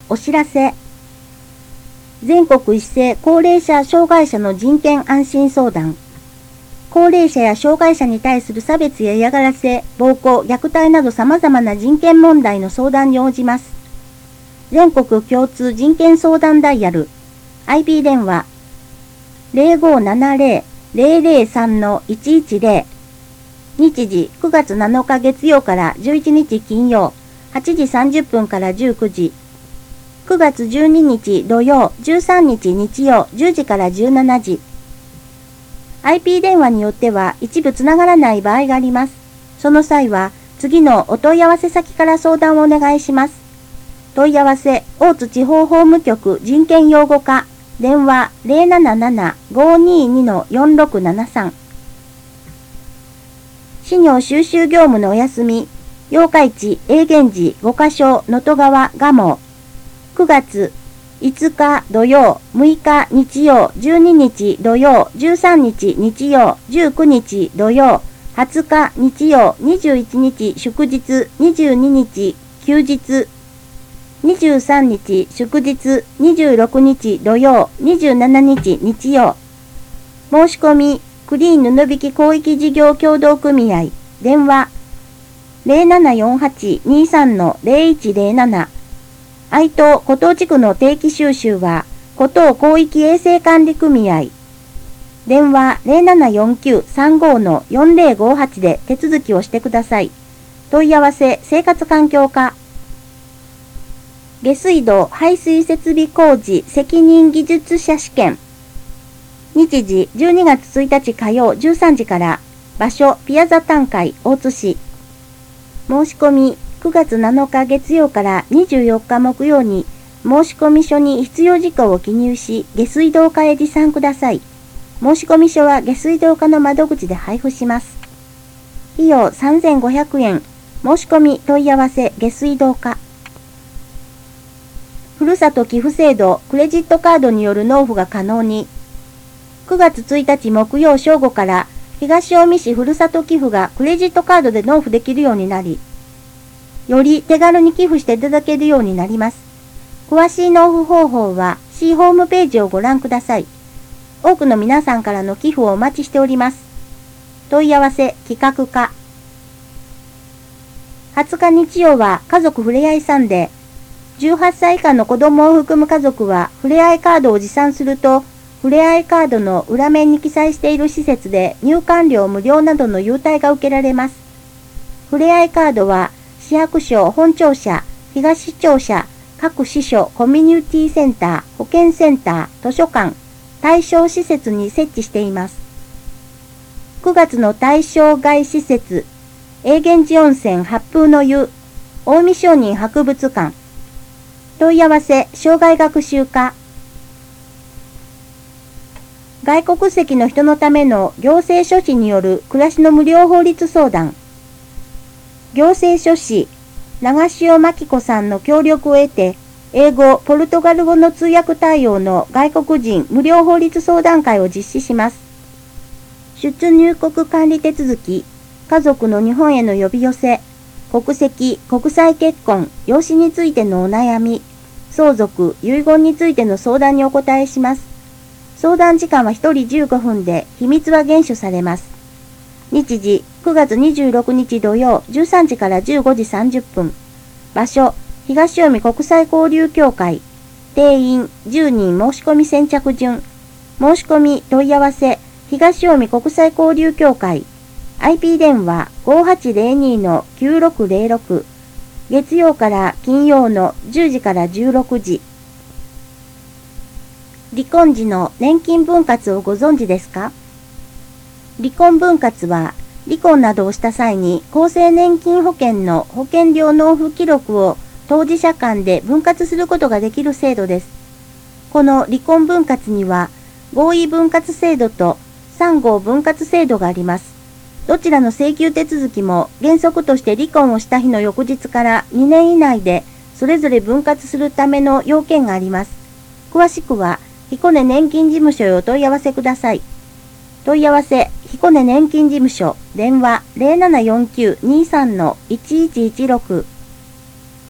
お知らせ。全国一斉高齢者・障害者の人権安心相談。高齢者や障害者に対する差別や嫌がらせ、暴行、虐待など様々な人権問題の相談に応じます。全国共通人権相談ダイヤル IP 電話 0570-003-110 日時9月7日月曜から11日金曜8時30分から19時9月12日土曜13日日曜10時から17時 IP 電話によっては一部つながらない場合があります。その際は次のお問い合わせ先から相談をお願いします。問い合わせ大津地方法務局人権擁護課電話 077-522-4673 資料収集業務のお休み八日市永源寺五箇所能登川蒲生9月5日土曜6日日曜12日土曜13日日曜19日土曜20日日曜21日祝日22日休日23日祝日26日土曜27日日曜申し込みクリーン布引広域事業協同組合電話 0748-23-0107 愛東古東地区の定期収集は古東広域衛生管理組合電話 0749-35-4058 で手続きをしてください。問い合わせ生活環境課下水道排水設備工事責任技術者試験日時12月1日火曜13時から場所ピアザ短海大津市申し込み9月7日月曜から24日木曜に申込書に必要事項を記入し下水道課へ持参ください。申込書は下水道課の窓口で配布します。費用3500円申し込み問い合わせ下水道課ふるさと寄付制度クレジットカードによる納付が可能に9月1日木曜正午から東近江市ふるさと寄付がクレジットカードで納付できるようになりより手軽に寄付していただけるようになります。詳しい納付方法は市ホームページをご覧ください。多くの皆さんからの寄付をお待ちしております。問い合わせ企画課20日日曜は家族ふれあいサンデー18歳以下の子供を含む家族はふれあいカードを持参するとふれあいカードの裏面に記載している施設で入館料無料などの優待が受けられます。ふれあいカードは市役所本庁舎、東庁舎、各支所、コミュニティセンター、保健センター、図書館、対象施設に設置しています。9月の対象外施設、永源寺温泉八風の湯、近江商人博物館、問い合わせ、障害学習課、外国籍の人のための行政書士による暮らしの無料法律相談、行政書士、長潮真紀子さんの協力を得て、英語、ポルトガル語の通訳対応の外国人無料法律相談会を実施します。出入国管理手続き、家族の日本への呼び寄せ、国籍、国際結婚、養子についてのお悩み、相続、遺言についての相談にお答えします。相談時間は1人15分で、秘密は厳守されます。日時、9月26日土曜13時から15時30分。場所、東近江国際交流協会。定員10人申し込み先着順。申し込み問い合わせ、東近江国際交流協会。IP 電話 5802-9606。月曜から金曜の10時から16時。離婚時の年金分割をご存知ですか？離婚分割は、離婚などをした際に厚生年金保険の保険料納付記録を当事者間で分割することができる制度です。この離婚分割には、合意分割制度と3号分割制度があります。どちらの請求手続きも原則として離婚をした日の翌日から2年以内でそれぞれ分割するための要件があります。詳しくは、彦根年金事務所へお問い合わせください。問い合わせ、彦根年金事務所、電話 0749-23-1116